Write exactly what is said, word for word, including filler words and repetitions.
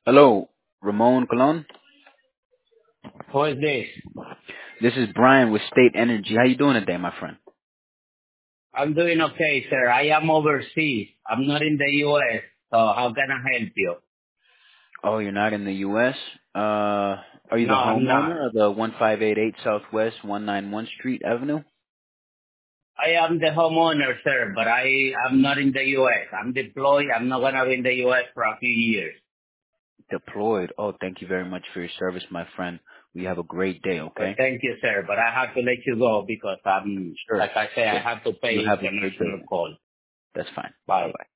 Hello, Ramon Colon. Who is this? This is Brian with State Energy. How you doing today, my friend? I'm doing okay, sir. I am overseas. I'm not in the U S. So how can I help you? Oh, you're not in the U S. Uh, are you the No, I'm not. homeowner of the one five eight eight Southwest one ninety-one Street Avenue? I am the homeowner, sir, but I am not in the U S. I'm deployed. I'm not gonna be in the U S for a few years. Deployed. Oh, thank you very much for your service, my friend. We have a great day, But okay? thank you, sir. But I have to let you go because I'm, Sure, like I say, I sure. have to pay You have a great day international then. call. That's fine. Bye. Bye-bye.